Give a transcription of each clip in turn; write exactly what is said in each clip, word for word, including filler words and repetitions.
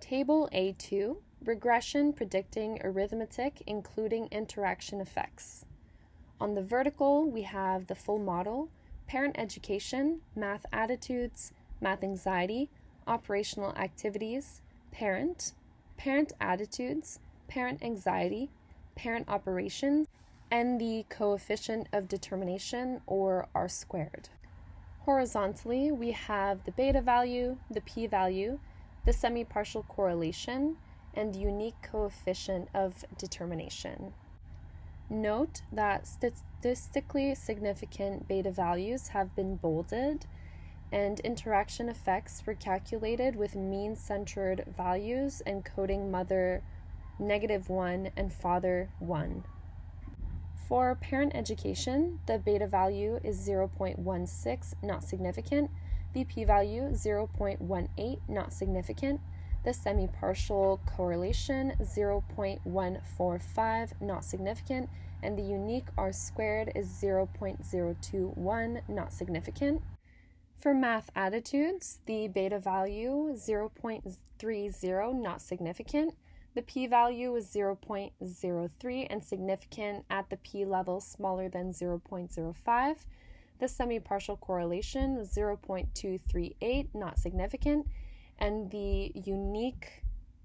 Table A two, regression predicting arithmetic including interaction effects. On the vertical, we have the full model, parent education, math attitudes, math anxiety, operational activities, parent, parent attitudes, parent anxiety, parent operations, and the coefficient of determination, or R squared. Horizontally, we have the beta value, the p-value, the semi-partial correlation, and the unique coefficient of determination. Note that statistically significant beta values have been bolded, and interaction effects were calculated with mean-centered values encoding mother negative one and father one. For parent education, the beta value is zero point one six, not significant, the p-value zero point one eight, not significant, the semi-partial correlation zero point one four five, not significant, and the unique R squared is zero point zero two one, not significant. For math attitudes, the beta value zero point three zero, not significant. The p-value is zero point zero three and significant at the p-level smaller than zero point zero five. The semi-partial correlation was zero point two three eight, not significant, and the unique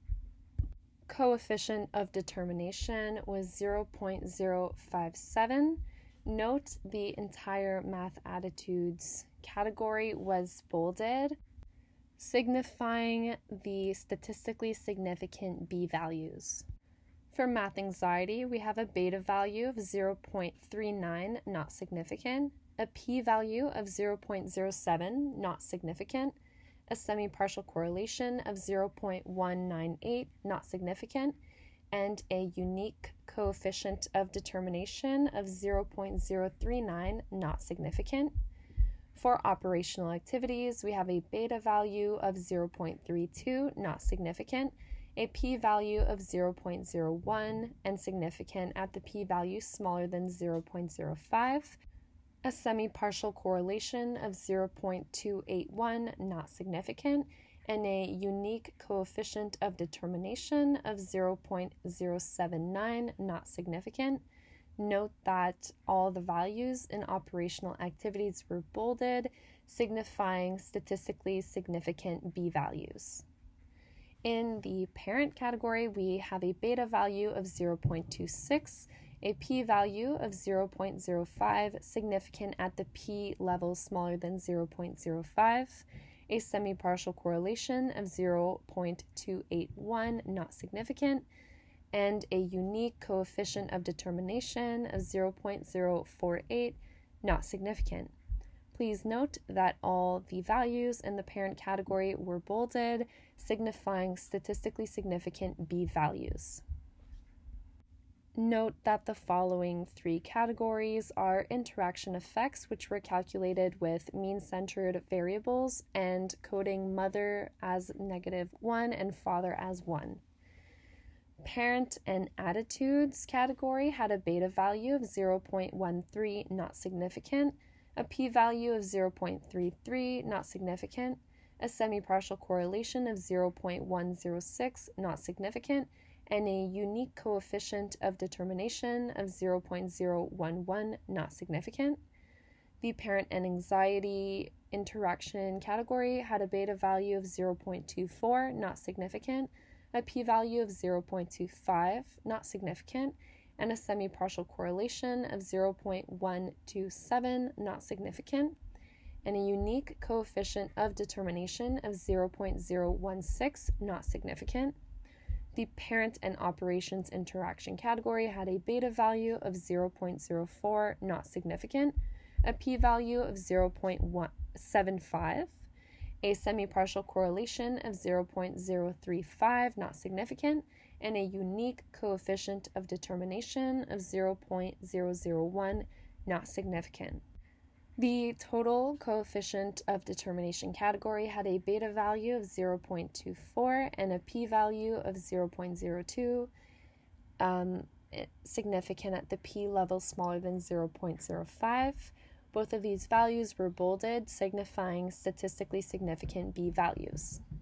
coefficient of determination was zero point zero five seven. Note the entire math attitudes category was bolded, signifying the statistically significant B values. For math anxiety, we have a beta value of zero point three nine, not significant, a p-value of zero point zero seven, not significant, a semi-partial correlation of zero point one nine eight, not significant, and a unique coefficient of determination of zero point zero three nine, not significant. For operational activities, we have a beta value of zero point three two, not significant, a p-value of zero point zero one, and significant at the p-value smaller than zero point zero five, a semi-partial correlation of zero point two eight one, not significant, and a unique coefficient of determination of zero point zero seven nine, not significant. Note that all the values in operational activities were bolded, signifying statistically significant B values. In the parent category, we have a beta value of zero point two six, a p-value of zero point zero five, significant at the p level smaller than zero point zero five, a semi-partial correlation of zero point two eight one, not significant, and a unique coefficient of determination of zero point zero four eight, not significant. Please note that all the values in the parent category were bolded, signifying statistically significant B values. Note that the following three categories are interaction effects, which were calculated with mean-centered variables and coding mother as negative one and father as one. Parent and attitudes category had a beta value of zero point one three, not significant, a p-value of zero point three three, not significant, a semi-partial correlation of zero point one zero six, not significant, and a unique coefficient of determination of zero point zero one one, not significant. The parent and anxiety interaction category had a beta value of zero point two four, not significant, a p-value of zero point two five, not significant, and a semi-partial correlation of zero point one two seven, not significant, and a unique coefficient of determination of zero point zero one six, not significant. The parent and operations interaction category had a beta value of zero point zero four, not significant, a p-value of zero point one seven five, a semi-partial correlation of zero point zero three five, not significant, and a unique coefficient of determination of zero point zero zero one, not significant. The total coefficient of determination category had a beta value of zero point two four and a p-value of zero point zero two, um, significant at the p level smaller than zero point zero five. Both of these values were bolded, signifying statistically significant B values.